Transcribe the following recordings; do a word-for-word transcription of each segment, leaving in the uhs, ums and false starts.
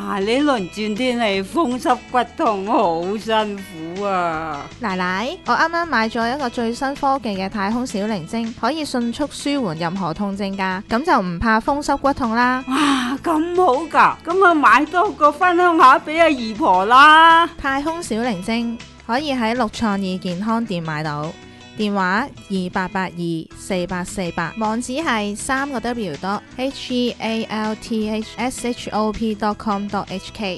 哇！呢輪轉天氣風濕骨痛好辛苦啊！ 奶奶，我啱啱買咗一個最新科技嘅太空小靈精，可以迅速舒緩任何痛症㗎，咁就唔怕風濕骨痛啦。 哇，咁好㗎！咁啊買多個分享下俾阿姨婆啦。 太空小靈精可以喺六創意健康店買到，電話二八八二四八四八，網址係三個 W dot H E A L T H S H O P dot com dot H K。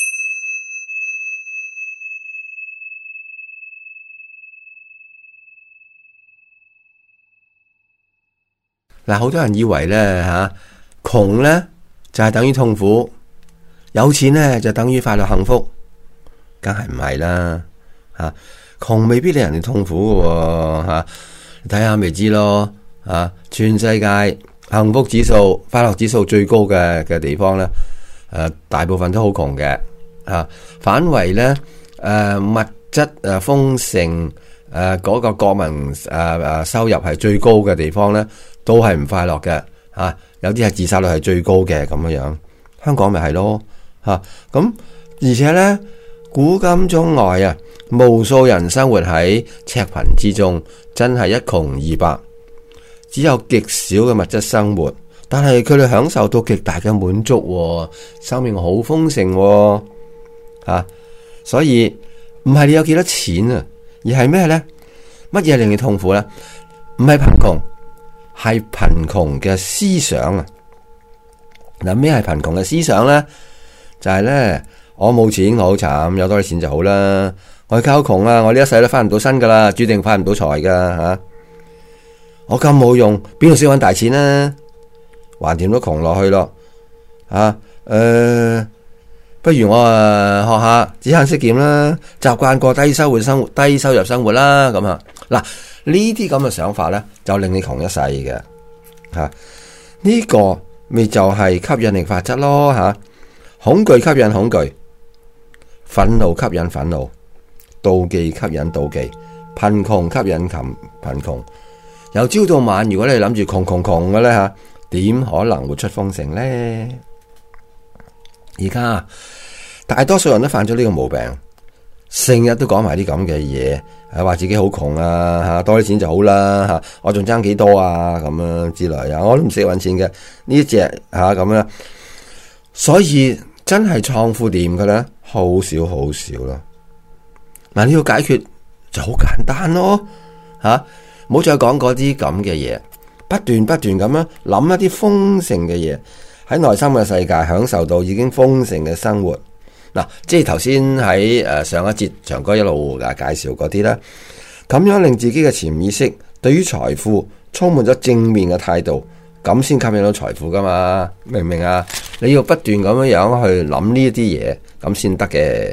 嗱，好多人以為咧吓，窮咧就係等於痛苦，有錢咧就等於快樂幸福，梗係唔係啦吓。窮未必令人哋痛苦嘅吓，你睇下咪知咯吓。全世界幸福指數、快樂指數最高嘅嘅地方咧，誒，大部分都好窮嘅吓。反為咧誒物質誒豐盛誒嗰個國民誒誒收入係最高嘅地方咧，都係唔快樂嘅吓。有啲係自殺率係最高嘅咁樣樣，香港咪係咯吓。咁而且咧，古今中外啊，無數人生活喺赤貧之中，真係一窮二白，只有極少嘅物質生活，但係佢哋享受到極大嘅滿足，生命好豐盛啊！所以唔係你有幾多錢啊，而係咩呢？乜嘢令你痛苦呢？唔係貧窮，係貧窮嘅思想啊！嗱，咩係貧窮嘅思想呢？就係呢。我冇錢，我好慘，有多啲錢就好啦。我靠窮啊，我呢一世都翻唔到身噶啦，注定發唔到財噶吓。我咁冇用，邊度先搵大錢啊？橫掂都窮落去咯。啊，誒、呃，不如我啊學下止慳識儉啦，習慣過低收入生活，低收入生活啦。咁啊，嗱呢啲咁嘅想法咧，就令你窮一世嘅。吓、啊，呢、這個咪就係吸引力法則咯。吓、啊，恐懼吸引恐懼。憤怒吸引憤怒，妒忌吸引妒忌，貧窮吸引貧貧窮。由朝到晚，如果你諗住窮窮窮嘅咧吓，點可能活出豐盛咧？而家大多數人都犯咗呢個毛病，成日都講埋啲咁嘅嘢，係話自己好窮啊吓，多啲錢就好啦吓，我仲爭幾多啊咁樣之類啊，我都唔識搵錢嘅呢隻吓咁樣，所以真係創富掂嘅咧。好少好少咯，嗱，你要解決就好簡單咯，吓、啊，唔好再講嗰啲咁嘅嘢，不斷不斷咁樣諗一啲豐盛嘅嘢，喺內心嘅世界享受到已經豐盛嘅生活。嗱、啊，即係頭先喺誒上一節長哥一路啊介紹嗰啲啦，咁樣令自己嘅潛意識對於財富充滿咗正面嘅態度，咁先吸引到財富噶嘛，明唔明啊？你要不斷咁樣樣去諗呢一啲嘢，咁先得嘅。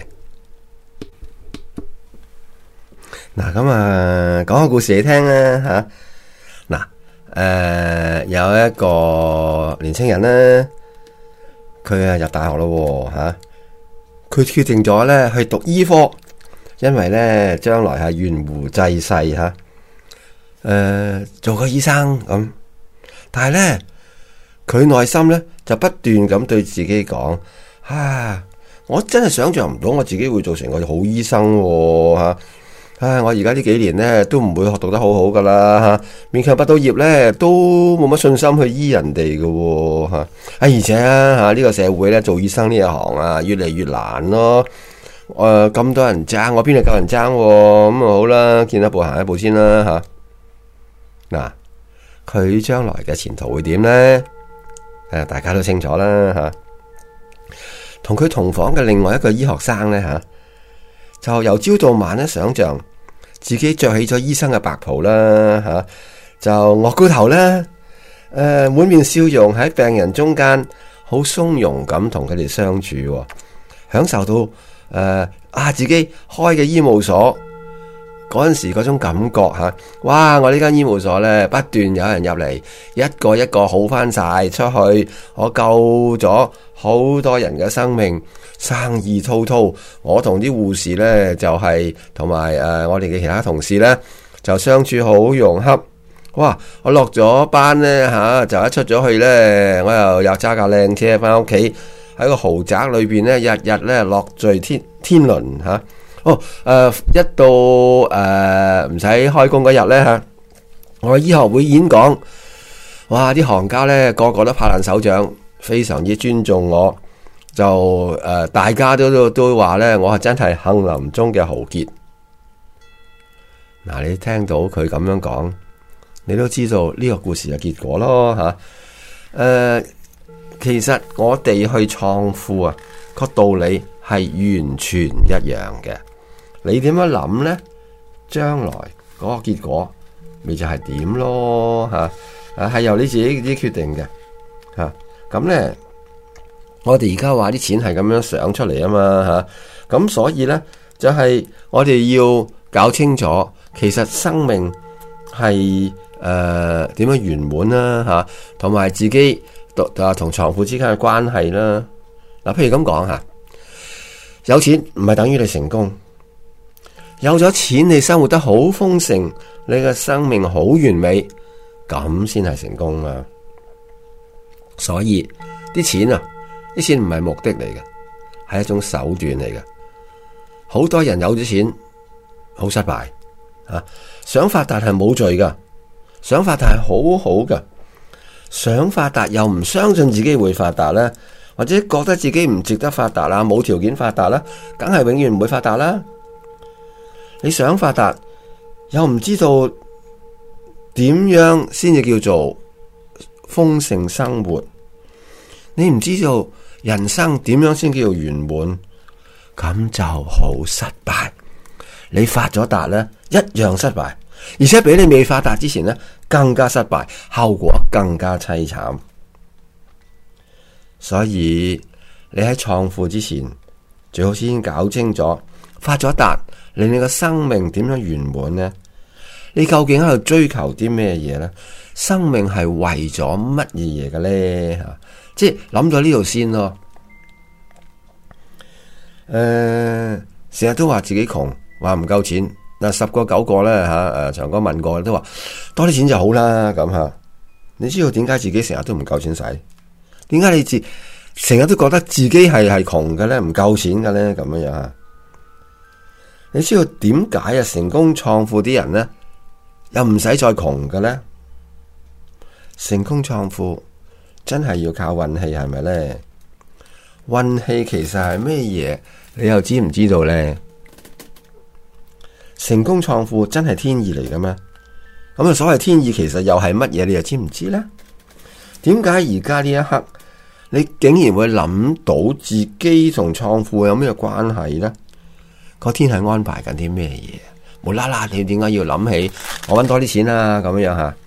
嗱，咁啊，講個故事你聽啦吓。嗱、啊，誒、呃，有一個年青人咧，佢啊入大學咯吓，佢決定咗咧去讀醫科，因為咧將來係懸壺濟世吓，誒、呃，做個醫生咁。但係咧，佢內心咧就不斷咁對自己講：啊，我真係想象唔到我自己會做成個好醫生吓、啊。唉，我而家呢幾年咧都唔會學讀得好好噶啦吓，勉強畢到業咧都冇乜信心去醫人哋噶吓。啊，而且啊吓呢、這個社會咧做醫生呢一行啊越嚟越難咯。誒、呃，咁多人爭，我邊度夠人爭？咁啊好啦，見一步行一步先啦吓。嗱、啊。佢將來嘅前途會點呢？誒，大家都清楚啦吓。同佢同房嘅另外一個醫學生呢，吓，就由朝到晚咧想象自己着起咗醫生嘅白袍啦吓，就岳高頭啦，誒，滿面笑容喺病人中間，好鬆容咁同佢哋相處，享受到誒、呃、啊自己開嘅醫務所。嗰陣時嗰種感覺吓，哇！我呢間醫務所呢，不斷有人入嚟，一個一個好翻晒出去，我救咗好多人嘅生命，生意滔滔。我同啲護士呢，就係同埋誒我哋嘅其他同事呢，就相處好融洽。哇！我落咗班呢，吓、啊，就一出咗去呢，我又又揸架靚車翻屋企。 喺個豪宅裏邊咧，日日咧樂聚天天倫嚇。哦，誒、呃、一到誒唔使開工嗰日咧嚇，我醫學會演講，哇！啲行家咧個個都拍爛手掌，非常之尊重我。就誒、呃，大家都都都話咧，我係真係杏林中嘅豪傑。嗱，你聽到佢咁樣講，你都知道呢個故事嘅結果咯嚇。誒、呃，其實我哋去創富啊，個道理係完全一樣嘅。你點樣諗呢？將來嗰個結果咪就係點咯嚇？啊，係由你自己自己決定嘅嚇。咁、啊、呢。我哋而家話啲錢係咁樣想出嚟啊嘛吓，咁所以呢，就係、是、我哋要搞清楚，其實生命係誒點樣圓滿啦吓，同、啊、埋自己啊同創富之間嘅關係啦。嗱、啊，譬如咁講吓，有錢唔係等於你成功，有咗錢你生活得好豐盛，你嘅生命好完美，咁先係成功啊。所以啲錢啊。啲錢唔係目的嚟嘅，係一種手段嚟嘅。好多人有咗錢，好失敗啊！想發達係冇罪噶，想發達係好好噶。想發達又唔相信自己會發達咧，或者覺得自己唔值得發達啦，冇條件發達啦，梗係永遠唔會發達啦。你想發達，又唔知道點樣先至叫做豐盛生活，你唔知道人生點樣先叫做圓滿，咁就好失敗。你發咗達呢，一樣失敗，而且比你未發達之前呢，更加失敗，後果更加淒慘。所以你喺創富之前，最好先搞清楚發咗達令你個生命點樣圓滿呢？你究竟喺度追求啲咩嘢呢？生命係為咗乜嘢嘢嘅呢？吓，即係諗咗呢度先咯。誒、呃，成日都話自己窮，話唔夠錢。嗱，十個九個咧吓，誒，長哥問過都話多啲錢就好啦。咁吓，你知道點解自己成日都唔夠錢使？點解你自成日都覺得自己係係窮嘅咧，唔夠錢嘅咧？咁樣樣，你知道點解啊？成功創富啲人咧，又唔使再窮嘅咧？成功創富真係要靠運氣，係咪咧？運氣其實係咩嘢？你又知唔知道咧？成功創富真係天意嚟嘅咩？咁啊，所謂天意其實又係乜嘢？你又知唔知咧？點解而家呢一刻你竟然會諗到自己同創富有咩關係咧？個天係安排緊啲咩嘢？無啦啦，你點解要諗起我搵多啲錢啊？咁樣吓，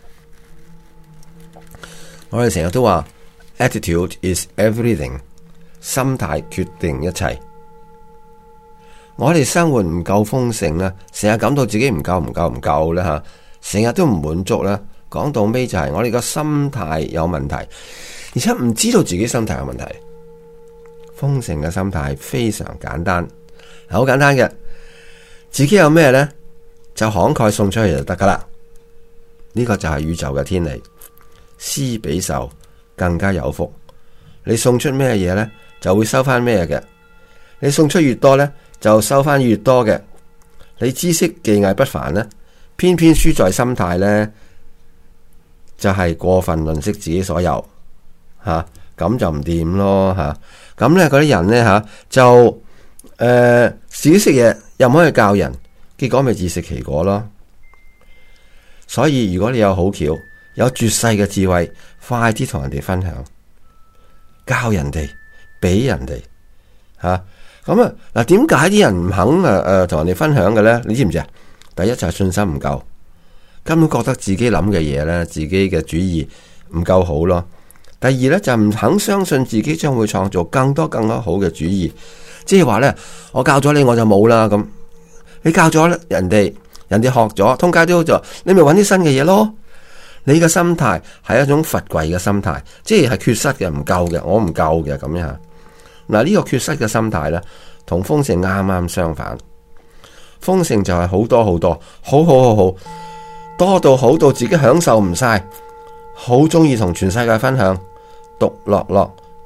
我哋成日都話 attitude is everything， 心態決定一切。我哋生活唔夠豐盛啦，成日感到自己唔夠唔夠唔夠啦吓，成日都唔滿足啦。講到尾就係我哋個心態有問題，而且唔知道自己心態有問題。豐盛嘅心態非常簡單，好簡單嘅，自己有咩呢？就慷慨送出去就得噶啦。呢個就係宇宙嘅天理，施比受更加有福。你送出咩嘢呢？就會收翻咩嘅。你送出越多呢，就收翻越多嘅。你知識技藝不凡呢，偏偏輸在心態呢，就係、是、過分吝嗇自己所有吓，咁、啊、就唔掂咯吓。咁咧嗰啲人呢，吓、啊、就誒、呃、自己識嘢又唔可以教人，結果咪自食其果咯。所以如果你有好橋，有絕世嘅智慧，快啲同人哋分享，教人哋，俾人哋吓。咁啊嗱，點解啲人唔肯誒誒同人哋分享嘅咧？你知唔知啊？第一就係信心唔夠，根本覺得自己諗嘅嘢咧，自己嘅主意唔夠好咯。第二咧就唔肯相信自己將會創造更多更多好嘅主意，即係話咧，我教咗你我就冇啦咁。你教咗人哋，人哋學咗通街都好咗，你咪揾啲新嘅嘢咯。你嘅心態係一種佛櫃嘅心態，即係係缺失嘅，唔夠嘅，我唔夠嘅咁樣。嗱，呢個缺失嘅心態咧，同豐盛啱啱相反。豐盛就係好多好多，好好好好，多到好到自己享受唔晒，好中意同全世界分享，獨樂樂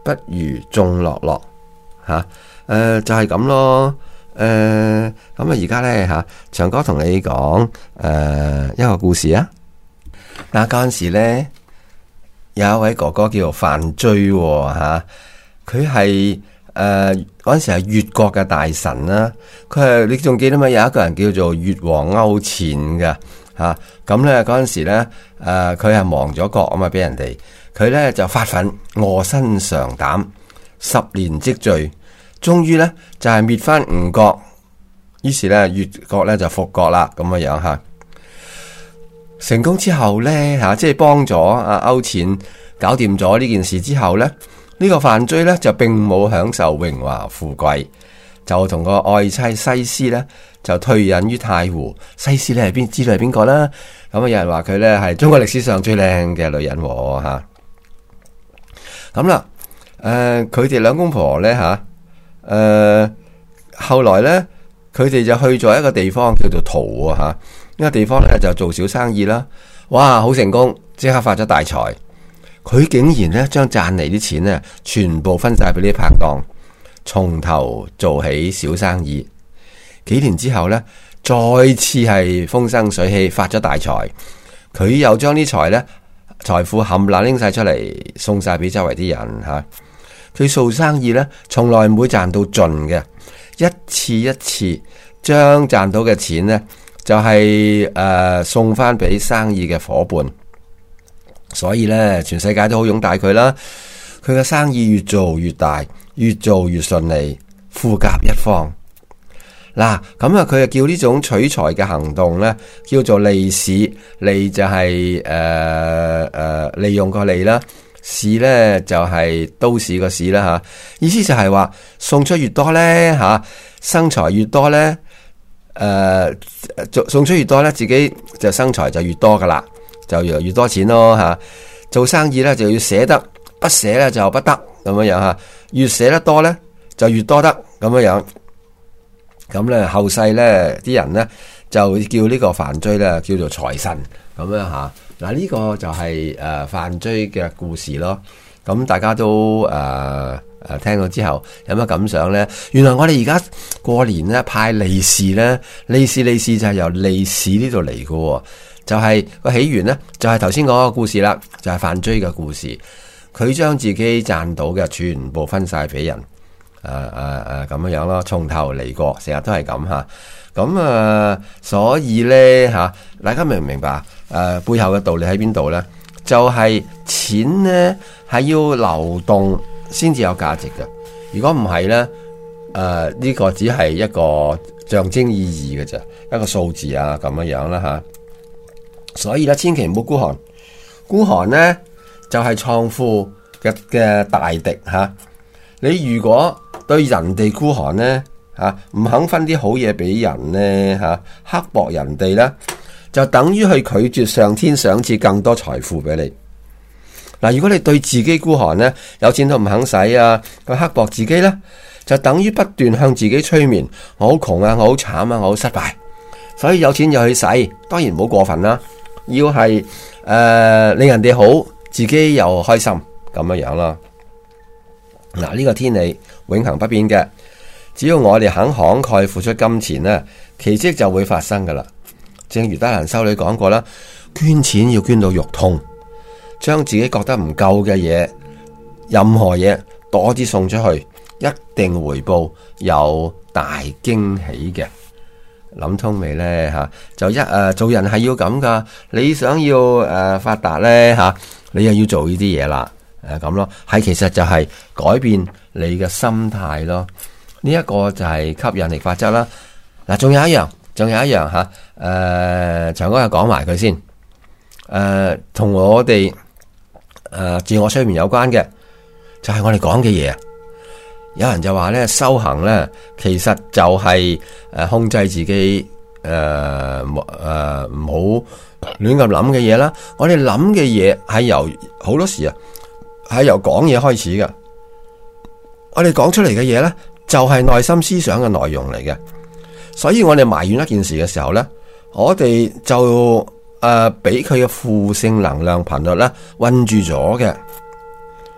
不如眾樂樂吓，誒、呃、就係、是、咁咯。誒咁啊，而家咧吓，長哥同你講誒、呃、一個故事啊。嗱，嗰陣時咧有一位哥哥叫做范雎吓，佢係誒嗰陣時係越國嘅大臣啦。佢係你仲記得嘛？有一個人叫做越王勾踐嘅吓，咁咧嗰陣時咧誒佢係亡咗國啊嘛，俾人哋佢咧就發憤臥薪嘗膽，十年積聚，終於咧就係滅翻吳國，於是咧越國咧就復國啦，咁嘅樣吓。成功之後咧吓，即係幫咗阿勾踐搞掂咗呢件事之後咧，呢、這個范雎咧就並冇享受榮華富貴，就同個愛妻西施咧就退隱於太湖。西施咧係邊知道係邊個啦？咁啊有人話佢咧係中國歷史上最靚嘅女人吓。咁啦，誒佢哋兩公婆咧吓，誒、呃、後來咧佢哋就去咗一個地方叫做陶啊吓，呢、這個地方咧就做小生意啦。哇，好成功，即刻發咗大財。佢竟然咧將賺嚟啲錢咧全部分晒俾啲拍檔，從頭做起小生意。幾年之後咧，再次係風生水起，發咗大財。佢又將啲財咧財富冚唪唥拎晒出嚟，送晒俾周圍啲人吓。佢做生意咧，從來唔會賺到盡嘅，一次一次將賺到嘅錢咧，就係、是、誒、呃、送翻俾生意嘅伙伴。所以咧，全世界都好擁戴佢啦。佢嘅生意越做越大，越做越順利，富甲一方。嗱，咁啊，佢就叫呢種取財嘅行動咧，叫做利市。利就係誒誒利用個利啦，市咧就係、是、都市個市啦吓。意思就係話送出越多咧吓，生財越多咧，誒、呃，送出越多咧，自己就生財就越多噶啦。就越越多錢咯吓，做生意咧就要捨得，不捨咧就不得咁樣樣吓，越捨得多咧就越多得咁樣樣。咁咧後世咧啲人咧就叫呢個范雎咧叫做財神咁樣吓。嗱、這、呢個就係誒范雎嘅故事咯。咁大家都誒誒、呃、聽到之後有乜感想咧？原來我哋而家過年咧派利是咧，利是利是就係由利市呢度嚟嘅。就係、是、個起源呢，就係頭先嗰個故事啦，就係范雎嘅故事。佢將自己賺到嘅全部分晒俾人，誒誒誒咁樣樣咯，從頭嚟過，成日都係咁吓。咁啊、呃，所以咧吓、啊，大家明唔明白？誒、呃，背後嘅道理喺邊度咧？就係、是、錢咧係要流動先至有價值嘅。如果唔係咧，誒、呃、呢、這個只係一個象徵意義嘅啫，一個數字啊咁樣樣啦吓。所以咧，千祈唔好孤寒，孤寒咧就係創富嘅嘅大敵吓、啊。你如果對人哋孤寒咧吓，唔、啊、肯分啲好嘢俾人咧吓，刻薄人哋咧，就等於去拒絕上天賞賜更多財富俾你。嗱、啊，如果你對自己孤寒咧，有錢都唔肯使啊，佢刻薄自己咧，就等於不斷向自己催眠，我好窮啊，我好慘啊，我好失敗。所以有錢就去使，當然唔好過分啦。要係誒、呃、令人哋好，自己又開心咁樣樣啦。嗱，呢個天理永恆不變嘅，只要我哋肯慷慨付出金錢咧，奇蹟就會發生噶啦。正如德蘭修女講過啦，捐錢要捐到肉痛，將自己覺得唔夠嘅嘢，任何嘢多啲送出去，一定回報有大驚喜嘅。諗通未呢？吓？就一誒、呃，做人係要咁噶。你想要誒、呃、發達呢？吓，你又要做呢啲嘢啦。誒、呃、咁咯，係其實就係改變你嘅心態咯。呢、這、一個就係吸引力法則啦。嗱、啊，仲有一樣，仲有一樣吓。誒、啊，長哥又講埋佢先。誒、啊，同我哋誒、啊、自我催眠有關嘅，就係、是、我哋講嘅嘢。有人就話咧，修行咧，其實就係誒控制自己誒誒唔好亂咁諗嘅嘢啦。我哋諗嘅嘢係由好多時啊，係由講嘢開始嘅。我哋講出嚟嘅嘢咧，就係內心思想嘅內容嚟嘅。所以我哋埋怨一件事嘅時候咧，我哋就誒俾佢嘅負性能量頻率咧困住咗嘅。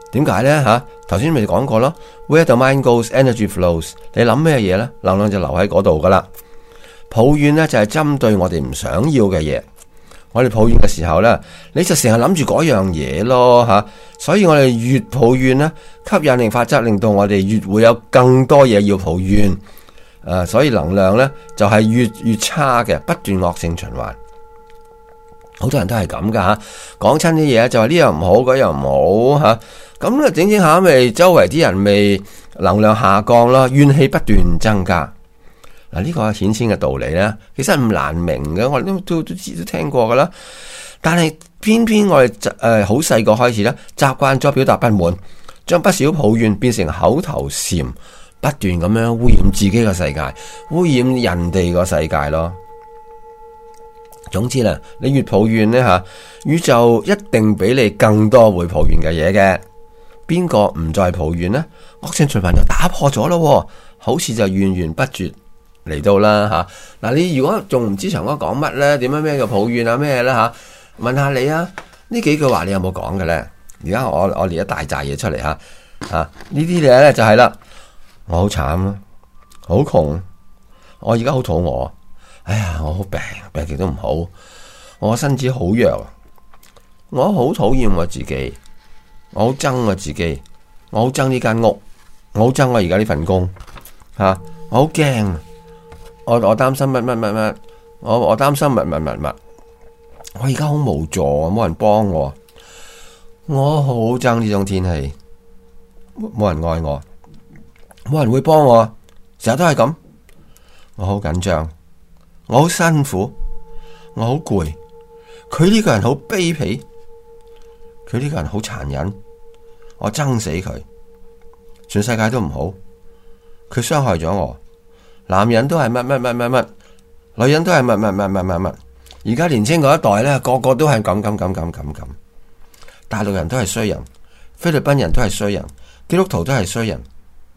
點解咧吓？頭先咪講過咯 ，Where the mind goes, energy flows。你諗咩嘢咧，能量就留喺嗰度噶啦。抱怨咧就係針對我哋唔想要嘅嘢。我哋抱怨嘅時候咧，你就成日諗住嗰樣嘢咯吓。所以我哋越抱怨咧，吸引力法則令到我哋越會有更多嘢要抱怨。誒、呃，所以能量咧就係越越差嘅，不斷惡性循環。好多人都係咁噶吓，講親啲嘢就話呢樣唔好，嗰樣唔好吓，咁咧整整下咪周圍啲人咪能量下降咯，怨氣不斷增加。嗱，呢個顯淺嘅道理咧，其實唔難明嘅，我哋都都都知都聽過噶啦。但係偏偏我哋誒好細個開始咧，習慣咗表達不滿，將不少抱怨變成口頭禪，不斷咁樣污染自己嘅世界，污染人哋個世界咯。總之啦，你越抱怨呢，吓，宇宙一定俾你更多會抱怨嘅嘢嘅。邊個唔再抱怨呢？惡性循環就打破咗咯，好似就源源不絕嚟到啦吓。嗱，你如果仲唔知長哥講乜咧，點樣咩叫抱怨啊咩咧吓？問下你啊，呢幾句話你有冇講嘅咧？而家我我列一大扎嘢出嚟吓，啊呢啲嘢咧就係啦，我好慘啊，好窮，我而家好肚餓。哎呀，我好病，病極都唔好，我身子好弱，我好討厭我自己，我好憎我自己，我好憎呢間屋，我好憎我而家呢份工，吓、啊，我好驚，我我擔心乜乜乜乜，我我擔心乜乜乜乜，我而家好無助，冇人幫我，我好憎呢種天氣，冇人愛我，冇人會幫我，成日都係咁，我好緊張。我好辛苦，我好攰，佢呢個人好卑鄙，佢呢個人好殘忍，我憎死佢，全世界都唔好，佢傷害咗我，男人都係乜乜乜乜乜，女人都係乜乜乜乜乜乜，而家年青嗰一代咧，個個都係咁咁咁咁咁咁，大陸人都係衰人，菲律賓人都係衰人，基督徒都係衰人，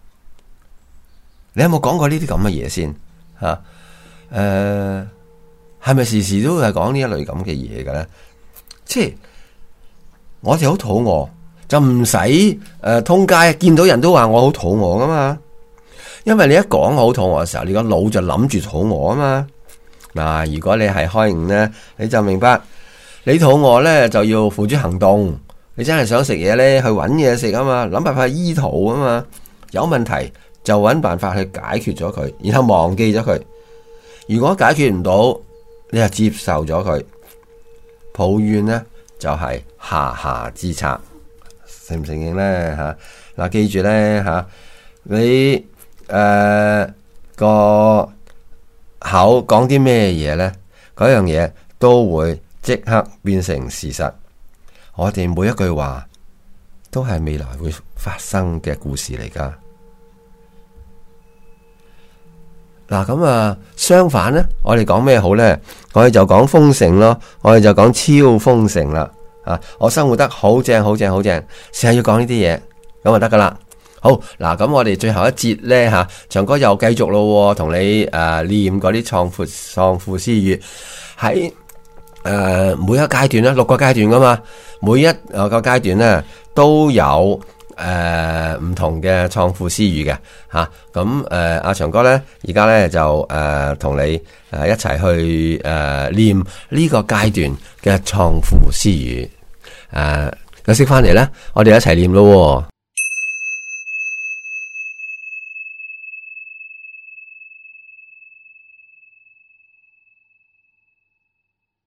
你有冇講過呢啲咁嘅嘢先吓？誒，係咪、呃、時時都係講呢一類咁嘅嘢嘅咧？即係我哋好肚餓，就唔使誒通街見到人都話我好肚餓噶嘛。因為你一講我好肚餓嘅時候，你個腦就諗住肚餓啊嘛。嗱，如果你係開悟咧，你就明白，你肚餓咧就要付諸行動。你真係想食嘢咧，去搵嘢食啊嘛，諗辦法醫肚啊嘛。有問題就搵辦法去解決咗佢，然後忘記咗佢。如果解決唔到，你就接受咗佢。抱怨呢就係、是、下下之策，承唔承認呢？吓、啊、嗱，記住呢，吓、啊，你誒、呃、個口講啲咩嘢呢？嗰樣嘢都會即刻變成事實。我哋每一句話都係未來會發生嘅故事嚟噶。嗱咁啊，相反咧，我哋講咩好咧？我哋就講豐盛咯，我哋就講超豐盛啦。啊，我生活得好正，好正，好正，成日要講呢啲嘢，咁就得噶啦。好，嗱咁我哋最後一節咧吓，長哥又繼續咯，同你誒、呃、念嗰啲創富創富詩語喺誒、呃、每一個階段咧，六個階段噶嘛，每一個階段咧都有。誒，唔、呃、同嘅創富詩語嘅吓，咁誒阿長哥咧，而家咧就誒同、呃、你誒、呃、一齊去誒、呃、念呢個階段嘅創富詩語，誒休息翻嚟咧，我哋一齊念咯。